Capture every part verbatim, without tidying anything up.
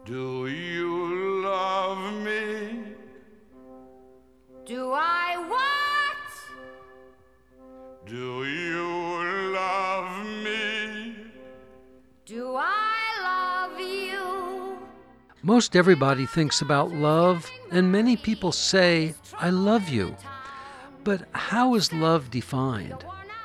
Do you love me? Do I what? Do you love me? Do I love you? Most everybody thinks about love, and many people say, I love you. But how is love defined?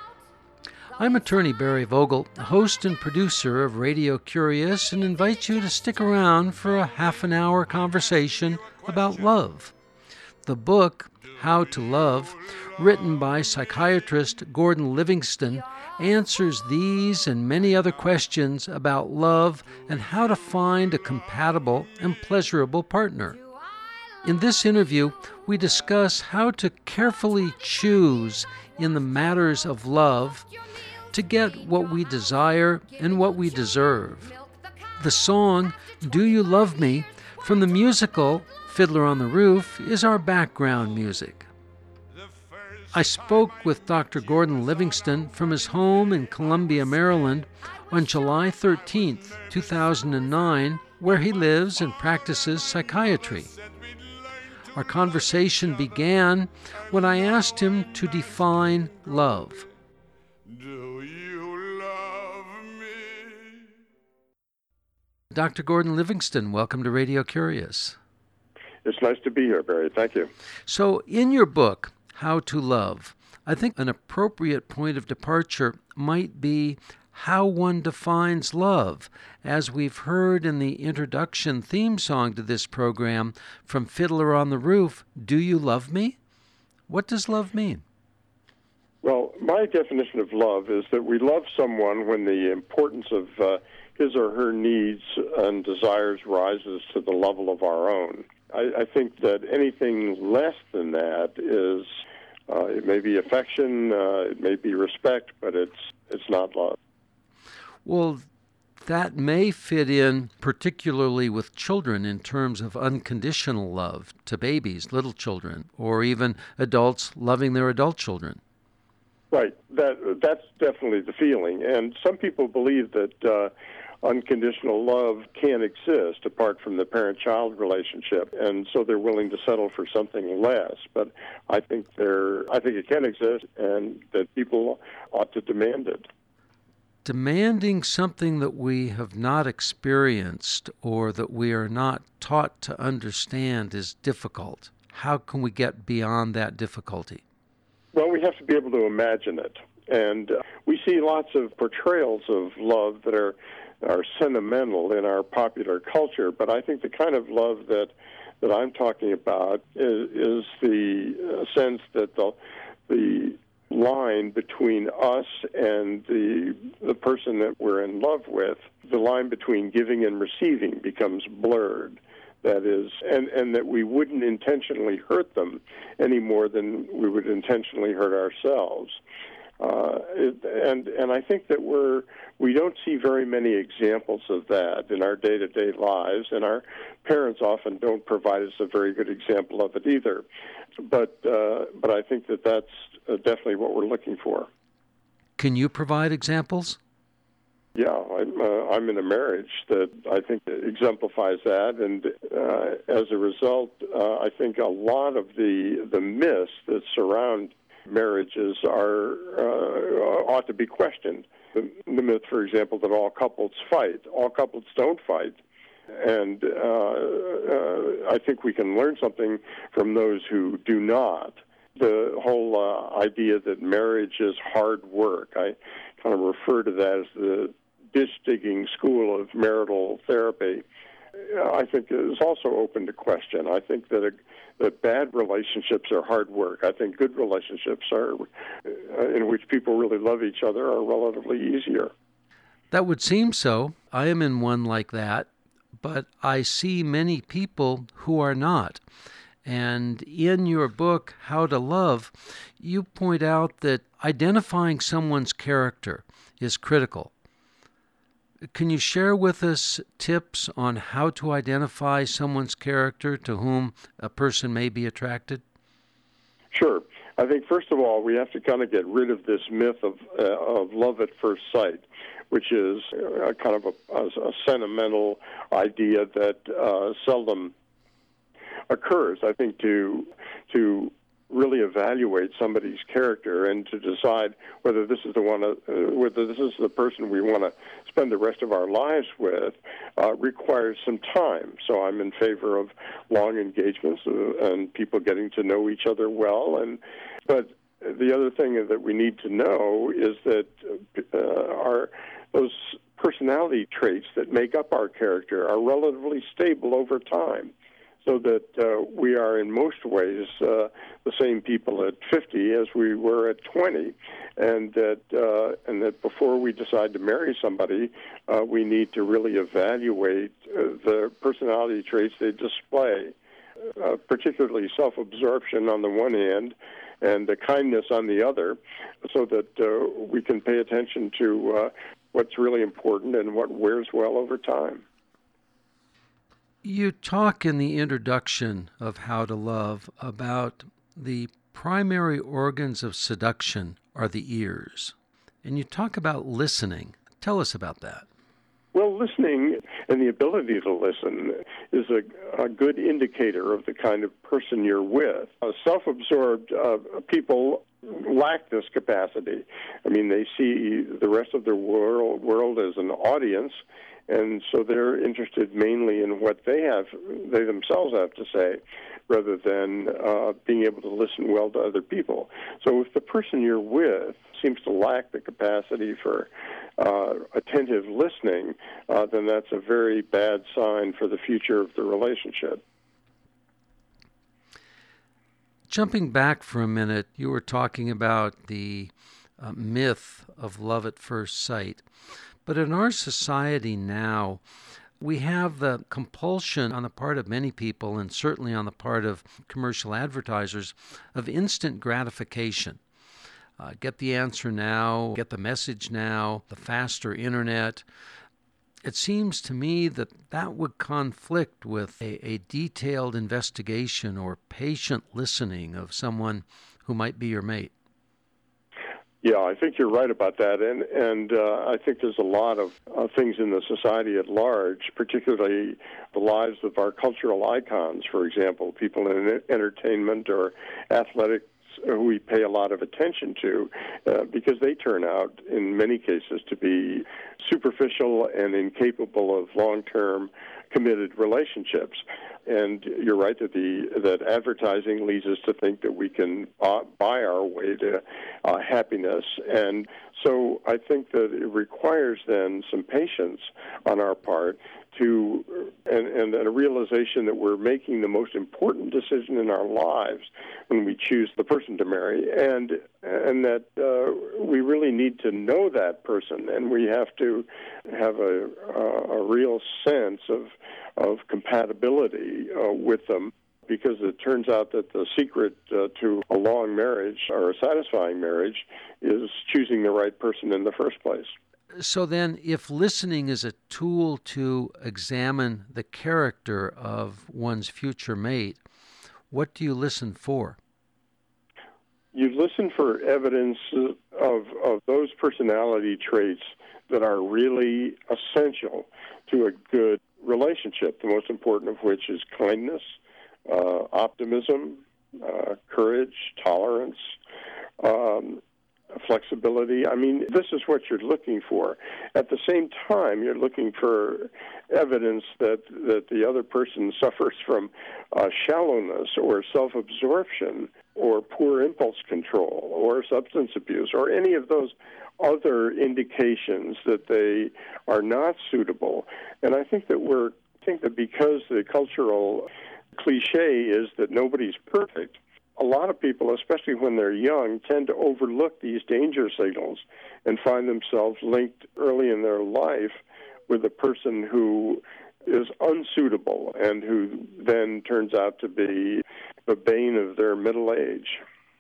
I'm attorney Barry Vogel, host and producer of Radio Curious, and invite you to stick around for a half an hour conversation about love. The book, How to Love, written by psychiatrist Gordon Livingston, answers these and many other questions about love and how to find a compatible and pleasurable partner. In this interview, we discuss how to carefully choose in the matters of love to get what we desire and what we deserve. The song, Do You Love Me, from the musical Fiddler on the Roof, is our background music. I spoke with Doctor Gordon Livingston from his home in Columbia, Maryland, on July thirteenth, two thousand nine, where he lives and practices psychiatry. Our conversation began when I asked him to define love. Do you love me? Doctor Gordon Livingston, welcome to Radio Curious. It's nice to be here, Barry. Thank you. So, in your book, How to Love, I think an appropriate point of departure might be how one defines love, as we've heard in the introduction theme song to this program from Fiddler on the Roof, Do You Love Me? What does love mean? Well, my definition of love is that we love someone when the importance of uh, his or her needs and desires rises to the level of our own. I, I think that anything less than that is, uh, it may be affection, uh, it may be respect, but it's it's not love. Well, that may fit in particularly with children in terms of unconditional love to babies, little children, or even adults loving their adult children. Right. That that's definitely the feeling. And some people believe that uh, unconditional love can't exist apart from the parent-child relationship, and so they're willing to settle for something less. But I think they're I think it can exist, and that people ought to demand it. Demanding something that we have not experienced or that we are not taught to understand is difficult. How can we get beyond that difficulty? Well, we have to be able to imagine it. And uh, we see lots of portrayals of love that are are sentimental in our popular culture, but I think the kind of love that that I'm talking about is, is the uh, sense that the the line between us and the the person that we're in love with, the line between giving and receiving becomes blurred. That is, and, and that we wouldn't intentionally hurt them any more than we would intentionally hurt ourselves. Uh, it, and and I think that we're we don't see very many examples of that in our day-to-day lives, and our parents often don't provide us a very good example of it either. But uh, but I think that that's uh, definitely what we're looking for. Can you provide examples? Yeah, I'm, uh, I'm in a marriage that I think exemplifies that, and uh, as a result, uh, I think a lot of the the myths that surround marriages are uh, ought to be questioned. The, the myth, for example, that all couples fight. All couples don't fight. And uh, uh, I think we can learn something from those who do not. The whole uh, idea that marriage is hard work, I kind of refer to that as the dish-digging school of marital therapy, I think is also open to question. I think that, a, that bad relationships are hard work. I think good relationships are, uh, in which people really love each other, are relatively easier. That would seem so. I am in one like that, but I see many people who are not. And in your book, How to Love, you point out that identifying someone's character is critical. Can you share with us tips on how to identify someone's character to whom a person may be attracted? Sure. I think, first of all, we have to kind of get rid of this myth of uh, of love at first sight. which is a kind of a, a, a sentimental idea that uh, seldom occurs. I think to to really evaluate somebody's character and to decide whether this is the one, uh, whether this is the person we want to spend the rest of our lives with, uh, requires some time. So I'm in favor of long engagements uh, and people getting to know each other well. And but the other thing that we need to know is that uh, our those personality traits that make up our character are relatively stable over time, so that uh, we are in most ways uh, the same people at fifty as we were at twenty, and that uh, and that before we decide to marry somebody, uh, we need to really evaluate uh, the personality traits they display, uh, particularly self-absorption on the one hand and the kindness on the other, so that uh, we can pay attention to uh, what's really important and what wears well over time. You talk in the introduction of How to Love about the primary organs of seduction are the ears, and you talk about listening. Tell us about that. Well, listening and the ability to listen is a, a good indicator of the kind of person you're with. Uh, self-absorbed uh, people lack this capacity. I mean, they see the rest of their world, world as an audience, and so they're interested mainly in what they have, they themselves have to say, rather than uh, being able to listen well to other people. So if the person you're with seems to lack the capacity for uh, attentive listening, uh, then that's a very bad sign for the future of the relationship. Jumping back for a minute, you were talking about the uh, myth of love at first sight. But in our society now, we have the compulsion on the part of many people, and certainly on the part of commercial advertisers, of instant gratification. Uh, get the answer now, get the message now, the faster internet. It seems to me that that would conflict with a, a detailed investigation or patient listening of someone who might be your mate. Yeah, I think you're right about that, and and uh, I think there's a lot of uh, things in the society at large, particularly the lives of our cultural icons, for example, people in entertainment or athletics who we pay a lot of attention to, uh, because they turn out, in many cases, to be superficial and incapable of long-term committed relationships. And you're right that the that advertising leads us to think that we can uh, buy our way to uh, happiness. And so I think that it requires then some patience on our part to and, and a realization that we're making the most important decision in our lives when we choose the person to marry, and and that uh, we really need to know that person, and we have to have a, a, a real sense of of compatibility uh, with them, because it turns out that the secret uh, to a long marriage or a satisfying marriage is choosing the right person in the first place. So then, if listening is a tool to examine the character of one's future mate, what do you listen for? You listen for evidence of, of those personality traits that are really essential to a good relationship, the most important of which is kindness, uh, optimism, uh, courage, tolerance, um, flexibility. I mean, this is what you're looking for. At the same time, you're looking for evidence that, that the other person suffers from uh, shallowness or self-absorption or poor impulse control or substance abuse or any of those other indications that they are not suitable. And I think that we're I think that because the cultural cliche is that nobody's perfect, a lot of people, especially when they're young, tend to overlook these danger signals and find themselves linked early in their life with a person who is unsuitable and who then turns out to be the bane of their middle age.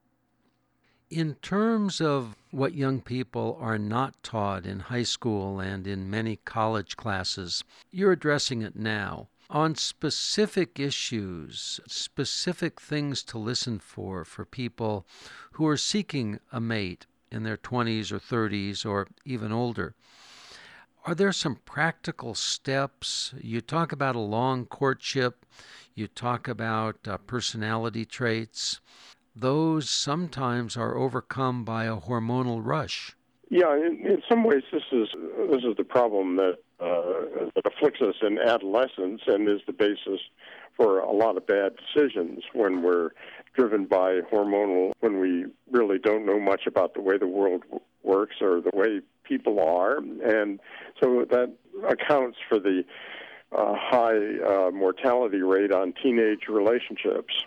In terms of what young people are not taught in high school and in many college classes, you're addressing it now. On specific issues, specific things to listen for for people who are seeking a mate in their twenties or thirties or even older. Are there some practical steps? You talk about a long courtship. You talk about uh, personality traits. Those sometimes are overcome by a hormonal rush. Yeah, in, in some ways, this is this is the problem that uh, that afflicts us in adolescence and is the basis for a lot of bad decisions when we're driven by hormonal, when we really don't know much about the way the world w- works or the way people are, and so that accounts for the uh, high uh, mortality rate on teenage relationships.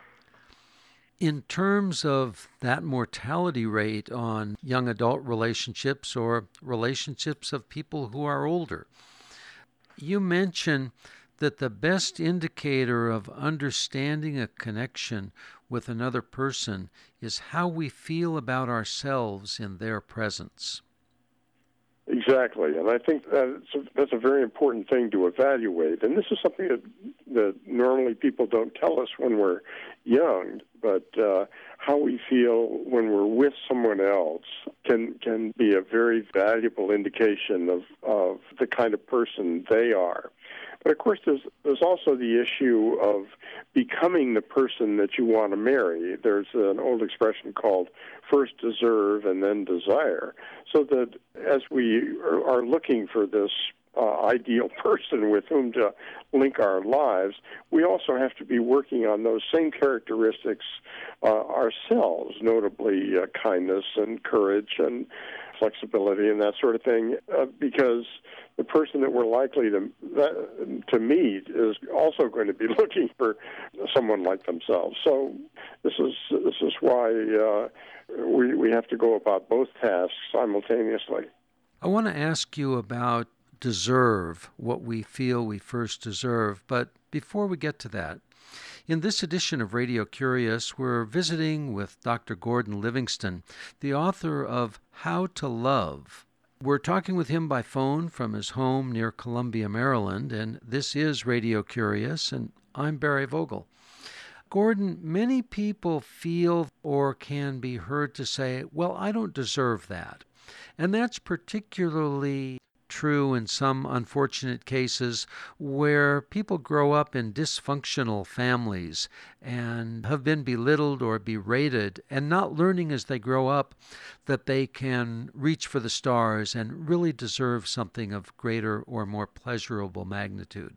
In terms of that mortality rate on young adult relationships or relationships of people who are older, you mention that the best indicator of understanding a connection with another person is how we feel about ourselves in their presence. Exactly, and I think that's a, that's a very important thing to evaluate. And this is something that, that normally people don't tell us when we're young, but uh, how we feel when we're with someone else can can be a very valuable indication of, of the kind of person they are. But of course, there's there's also the issue of becoming the person that you want to marry. There's an old expression called first deserve and then desire. So that as we are, are looking for this uh, ideal person with whom to link our lives, we also have to be working on those same characteristics uh, ourselves, notably uh, kindness and courage and flexibility and that sort of thing, uh, because the person that we're likely to that, to meet is also going to be looking for someone like themselves. So this is this is why uh, we we have to go about both tasks simultaneously. I want to ask you about deserve, what we feel we first deserve, but before we get to that, in this edition of Radio Curious, we're visiting with Doctor Gordon Livingston, the author of How to Love. We're talking with him by phone from his home near Columbia, Maryland, and this is Radio Curious, and I'm Barry Vogel. Gordon, many people feel or can be heard to say, well, I don't deserve that. And that's particularly true in some unfortunate cases where people grow up in dysfunctional families and have been belittled or berated and not learning as they grow up that they can reach for the stars and really deserve something of greater or more pleasurable magnitude.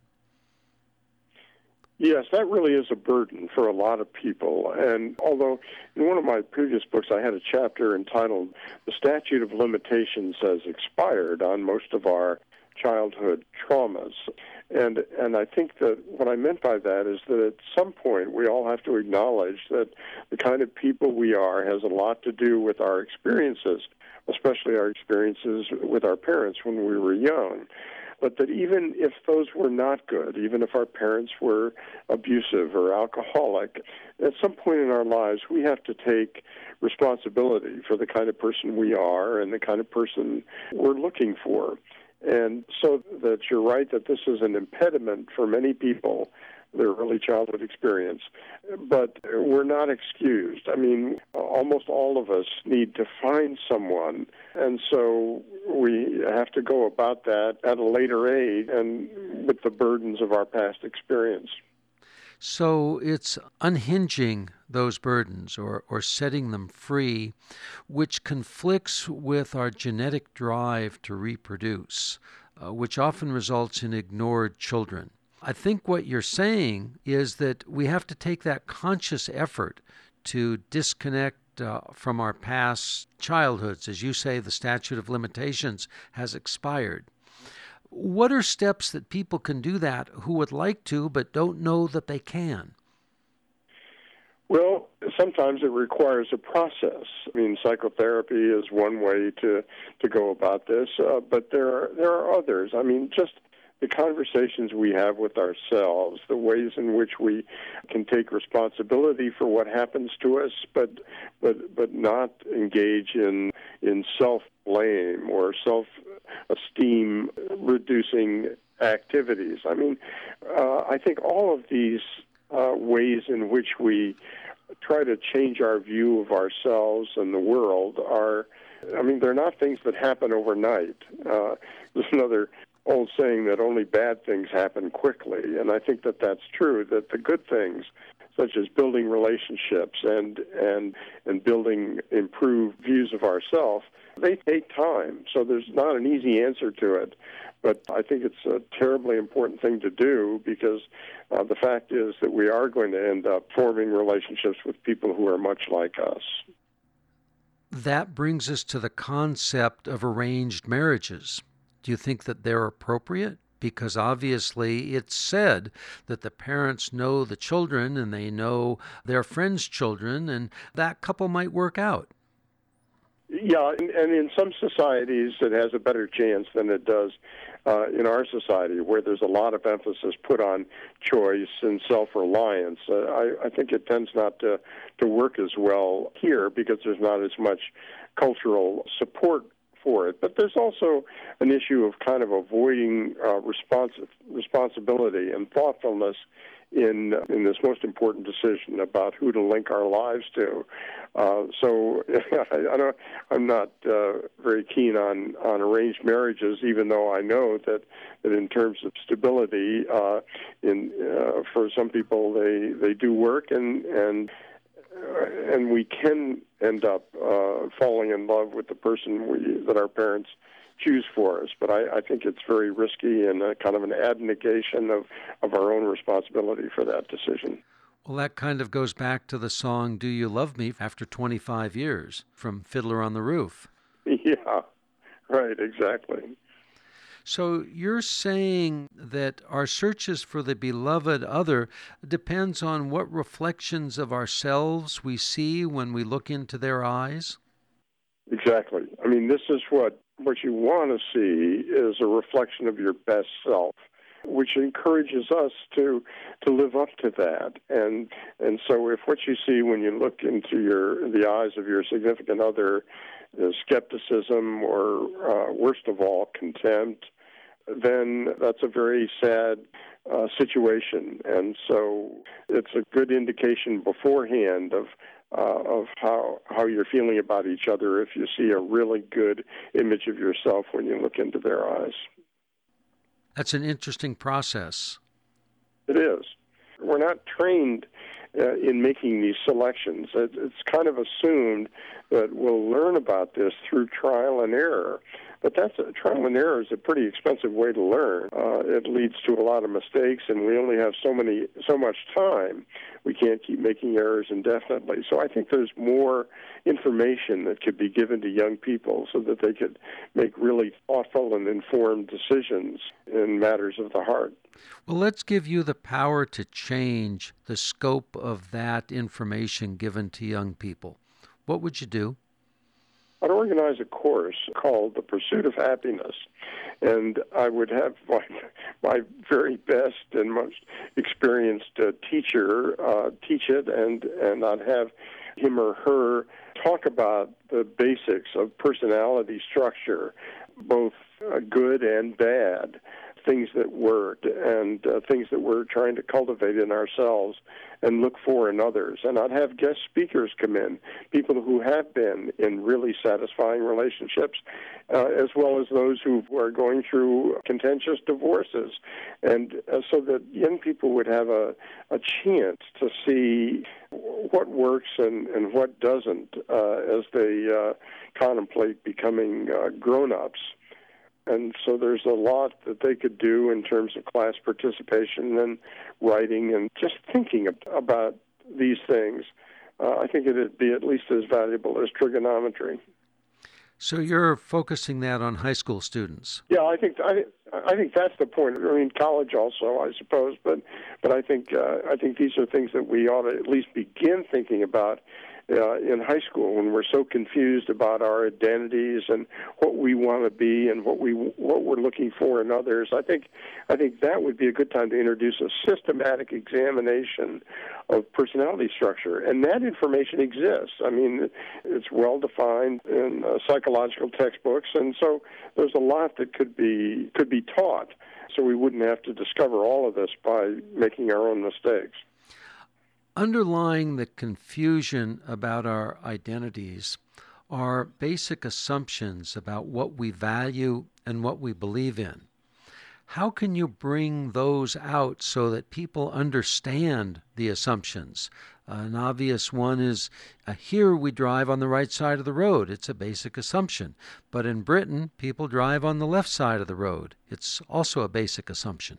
Yes, that really is a burden for a lot of people. And although in one of my previous books I had a chapter entitled The Statute of Limitations Has Expired on most of our childhood traumas. And and I think that what I meant by that is that at some point we all have to acknowledge that the kind of people we are has a lot to do with our experiences, especially our experiences with our parents when we were young. But that even if those were not good, even if our parents were abusive or alcoholic, at some point in our lives we have to take responsibility for the kind of person we are and the kind of person we're looking for. And so that you're right that this is an impediment for many people, their early childhood experience, but we're not excused. I mean, almost all of us need to find someone, and so we have to go about that at a later age and with the burdens of our past experience. So it's unhinging those burdens or, or setting them free, which conflicts with our genetic drive to reproduce, uh, which often results in ignored children. I think what you're saying is that we have to take that conscious effort to disconnect uh, from our past childhoods. As you say, the statute of limitations has expired. What are steps that people can do that who would like to but don't know that they can? Well, sometimes it requires a process. I mean, psychotherapy is one way to, to go about this, uh, but there are, there are others. I mean, just the conversations we have with ourselves, the ways in which we can take responsibility for what happens to us, but but but not engage in in self-blame or self-esteem reducing activities. I mean, uh, I think all of these uh, ways in which we try to change our view of ourselves and the world are I mean, they're not things that happen overnight. Uh, there's another old saying that only bad things happen quickly, and I think that that's true, that the good things, such as building relationships and and and building improved views of ourselves, they take time. So there's not an easy answer to it, but I think it's a terribly important thing to do, because uh, the fact is that we are going to end up forming relationships with people who are much like us. That brings us to the concept of arranged marriages. Do you think that they're appropriate? Because obviously it's said that the parents know the children and they know their friends' children, and that couple might work out. Yeah, and, and in some societies it has a better chance than it does uh, in our society, where there's a lot of emphasis put on choice and self-reliance. Uh, I, I think it tends not to, to work as well here because there's not as much cultural support for it. But there's also an issue of kind of avoiding uh, responsi- responsibility and thoughtfulness in in this most important decision about who to link our lives to. Uh, so I, I don't, I'm not uh, very keen on, on arranged marriages, even though I know that, that in terms of stability, uh, in uh, for some people they, they do work, and and uh, and we can end up uh, falling in love with the person we, that our parents choose for us. But I, I think it's very risky and a kind of an abnegation of, of our own responsibility for that decision. Well, that kind of goes back to the song "Do You Love Me" after twenty-five years from Fiddler on the Roof. Yeah, right, exactly. So you're saying that our searches for the beloved other depends on what reflections of ourselves we see when we look into their eyes? Exactly. I mean, this is what, what you want to see is a reflection of your best self, which encourages us to to live up to that. And and so if what you see when you look into your the eyes of your significant other is skepticism or, uh, worst of all, contempt, then that's a very sad uh, situation. And so it's a good indication beforehand of uh, of how how you're feeling about each other if you see a really good image of yourself when you look into their eyes. That's an interesting process. It is. We're not trained uh, in making these selections. It, it's kind of assumed that we'll learn about this through trial and error. But that's a, trial and error is a pretty expensive way to learn. Uh, it leads to a lot of mistakes, and we only have so many, so much time. We can't keep making errors indefinitely. So I think there's more information that could be given to young people so that they could make really thoughtful and informed decisions in matters of the heart. Well, let's give you the power to change the scope of that information given to young people. What would you do? I'd organize a course called The Pursuit of Happiness, and I would have my, my very best and most experienced uh, teacher uh, teach it, and, and I'd have him or her talk about the basics of personality structure, both uh, good and bad, things that worked and uh, things that we're trying to cultivate in ourselves and look for in others. And I'd have guest speakers come in, people who have been in really satisfying relationships, uh, as well as those who are going through contentious divorces, and uh, so that young people would have a, a chance to see what works and, and what doesn't uh, as they uh, contemplate becoming uh, grown-ups. And so there's a lot that they could do in terms of class participation and writing and just thinking about these things. Uh, I think it would be at least as valuable as trigonometry. So you're focusing that on high school students? Yeah, I think I, I think that's the point. I mean, college also, I suppose, but but I think uh, I think these are things that we ought to at least begin thinking about Uh, in high school, when we're so confused about our identities and what we want to be and what we what we're looking for in others. I think I think that would be a good time to introduce a systematic examination of personality structure, and that information exists. I mean, it's well defined in uh, psychological textbooks, and so there's a lot that could be could be taught, so we wouldn't have to discover all of this by making our own mistakes. Underlying the confusion about our identities are basic assumptions about what we value and what we believe in. How can you bring those out so that people understand the assumptions? An obvious one is uh, here we drive on the right side of the road. It's a basic assumption. But in Britain, people drive on the left side of the road. It's also a basic assumption.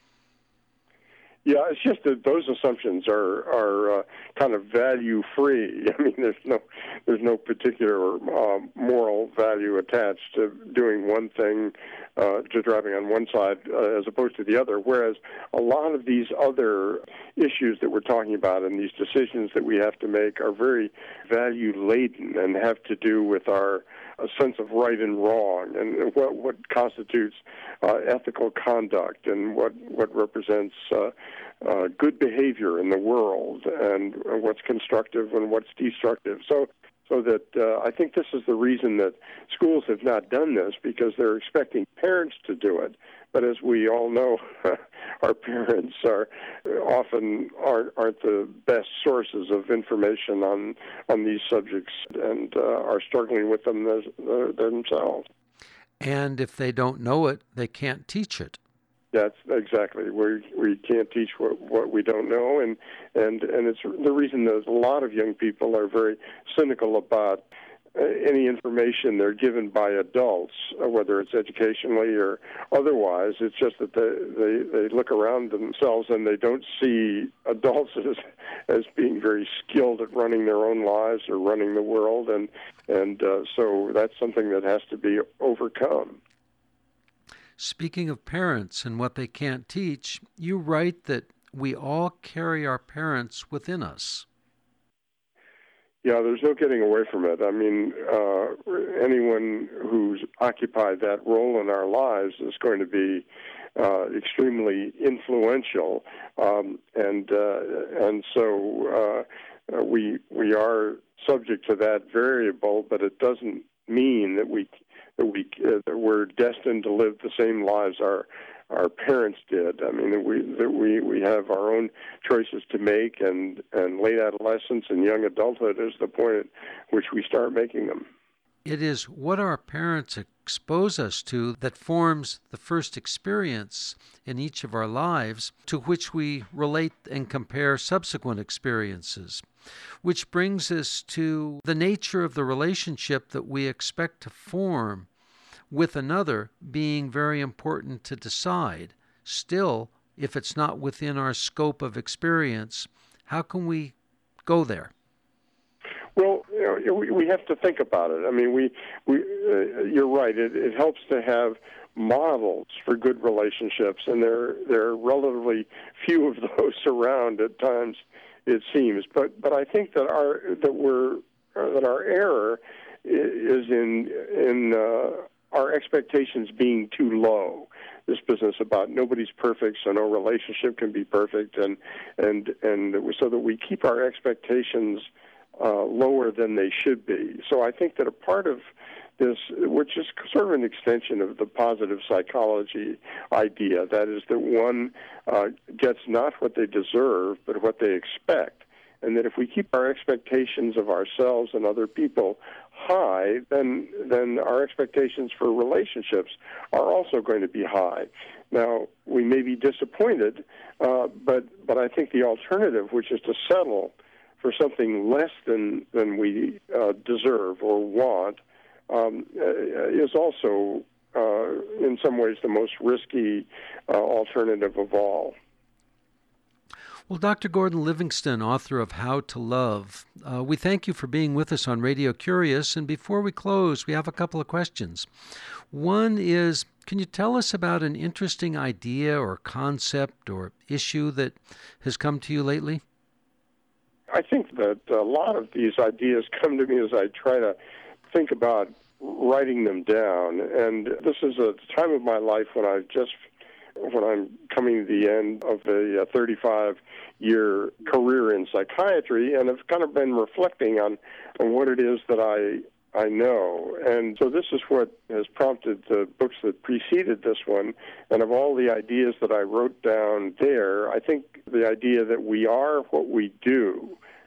Yeah, it's just that those assumptions are are uh, kind of value free. I mean, there's no there's no particular uh, moral value attached to doing one thing, uh, to driving on one side uh, as opposed to the other. Whereas a lot of these other issues that we're talking about and these decisions that we have to make are very value laden and have to do with our a sense of right and wrong, and what what constitutes uh, ethical conduct, and what what represents uh, uh, good behavior in the world, and what's constructive and what's destructive. So, so that uh, I think this is the reason that schools have not done this, because they're expecting parents to do it. But as we all know, our parents are often aren't, aren't the best sources of information on on these subjects, and uh, are struggling with them as, uh, themselves. And if they don't know it, they can't teach it. That's exactly. We we can't teach what, what we don't know, and and and it's the reason that a lot of young people are very cynical about any information they're given by adults, whether it's educationally or otherwise. It's just that they, they, they look around themselves and they don't see adults as as being very skilled at running their own lives or running the world, and and uh, so that's something that has to be overcome. Speaking of parents and what they can't teach, you write that we all carry our parents within us. Yeah, there's no getting away from it. I mean, uh, anyone who's occupied that role in our lives is going to be uh, extremely influential, um, and uh, and so uh, we we are subject to that variable, but it doesn't mean that we that we uh, that we're destined to live the same lives our our parents did. I mean, that we that we, we have our own choices to make, and, and late adolescence and young adulthood is the point at which we start making them. It is what our parents expose us to that forms the first experience in each of our lives, to which we relate and compare subsequent experiences, which brings us to the nature of the relationship that we expect to form with another being very important to decide. Still, if it's not within our scope of experience, how can we go there? Well, you know, we, we have to think about it. I mean, we, we uh, you're right. It, it helps to have models for good relationships, and there there are relatively few of those around at times, it seems. But but I think that our that we're uh, that our error is in in uh, our expectations being too low. This business about nobody's perfect, so no relationship can be perfect, and and and so that we keep our expectations uh, lower than they should be. So I think that a part of this, which is sort of an extension of the positive psychology idea, that is that one uh, gets not what they deserve, but what they expect. And that if we keep our expectations of ourselves and other people high, then then our expectations for relationships are also going to be high. Now, we may be disappointed, uh, but but I think the alternative, which is to settle for something less than, than we uh, deserve or want, um, is also, uh, in some ways, the most risky uh, alternative of all. Well, Doctor Gordon Livingston, author of How to Love, uh, we thank you for being with us on Radio Curious. And before we close, we have a couple of questions. One is, can you tell us about an interesting idea or concept or issue that has come to you lately? I think that a lot of these ideas come to me as I try to think about writing them down. And this is a time of my life when I've just when I'm coming to the end of a thirty-five-year career in psychiatry, and I've kind of been reflecting on, on what it is that I I know. And so this is what has prompted the books that preceded this one. And of all the ideas that I wrote down there, I think the idea that we are what we do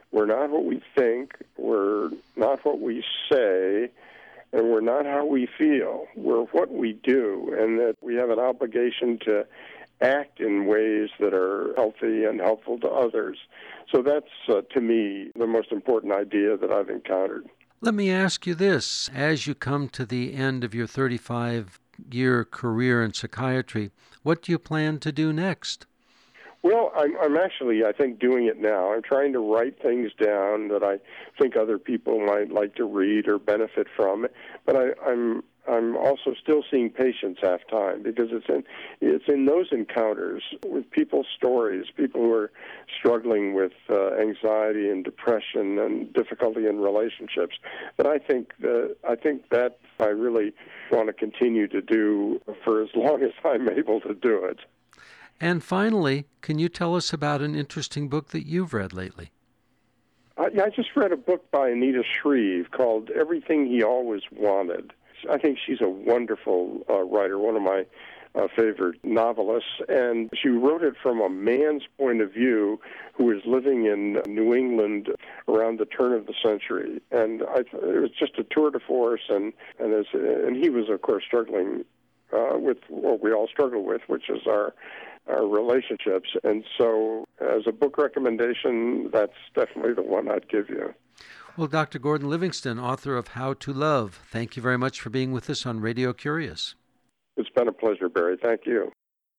we're not what we think, we're not what we say, and we're not how we feel. We're what we do, and that we have an obligation to act in ways that are healthy and helpful to others. So that's, uh, to me, the most important idea that I've encountered. Let me ask you this. As you come to the end of your thirty-five-year career in psychiatry, what do you plan to do next? Well, I'm, I'm actually, I think, doing it now. I'm trying to write things down that I think other people might like to read or benefit from. But I, I'm I'm also still seeing patients half time, because it's in it's in those encounters with people's stories, people who are struggling with uh, anxiety and depression and difficulty in relationships, that I think that I think that I really want to continue to do for as long as I'm able to do it. And finally, can you tell us about an interesting book that you've read lately? I, I just read a book by Anita Shreve called Everything He Always Wanted. I think she's a wonderful uh, writer, one of my uh, favorite novelists, and she wrote it from a man's point of view who was living in New England around the turn of the century. And I, it was just a tour de force, and and, as, and he was, of course, struggling uh, with what we all struggle with, which is our our relationships. And so as a book recommendation, that's definitely the one I'd give you. Well, Doctor Gordon Livingston, author of How to Love, thank you very much for being with us on Radio Curious. It's been a pleasure, Barry. Thank you.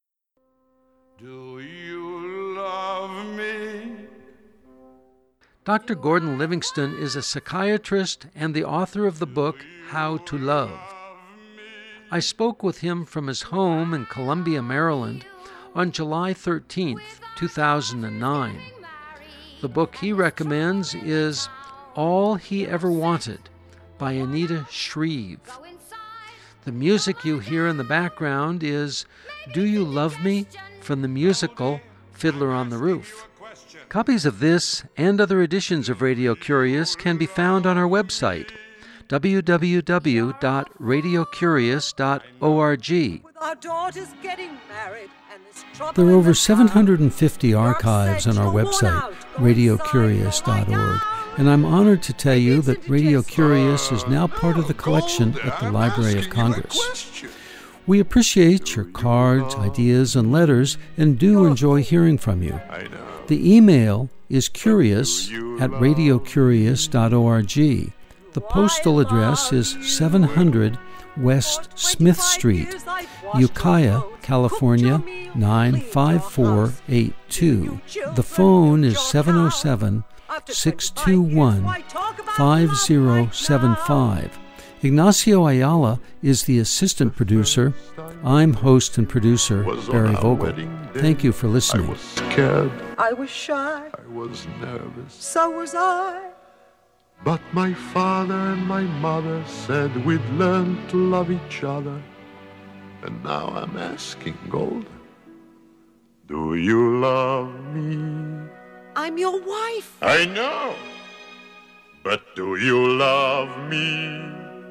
Do you love me? Doctor Gordon Livingston is a psychiatrist and the author of the book How to Love. I spoke with him from his home in Columbia, Maryland, on July thirteenth, two thousand nine. The book he recommends is All He Ever Wanted by Anita Shreve. The music you hear in the background is Do You Love Me from the musical Fiddler on the Roof. Copies of this and other editions of Radio Curious can be found on our website, w w w dot radio curious dot org. Our daughter's getting married, and there's trouble There are in over the seven town. hundred fifty archives on our website, radio curious dot org, and I'm honored to tell you that Radio Curious is now part of the collection at the Library of Congress. We appreciate your cards, ideas, and letters, and do enjoy hearing from you. I know. The email is curious at radio curious dot org. The postal address is seven hundred West Smith Street, Ukiah, California, nine five four eight two. The phone is seven oh seven, six two one, five oh seven five. Ignacio Ayala is the assistant producer. I'm host and producer Barry Vogel. Thank you for listening. I was scared. I was shy, I was nervous. so was I. But my father and my mother said we'd learn to love each other. And now I'm asking, Golden, do you love me? I'm your wife. I know. But do you love me?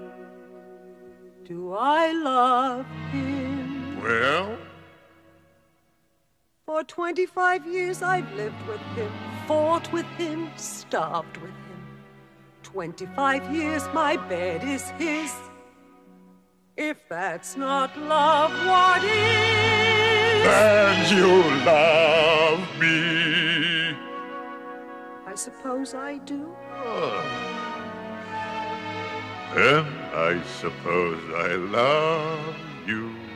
Do I love him? Well, For twenty-five years I've lived with him, fought with him, starved with him. Twenty-five years my bed is his. If that's not love, what is? and you love me. I suppose I do. Oh. And I suppose I love you.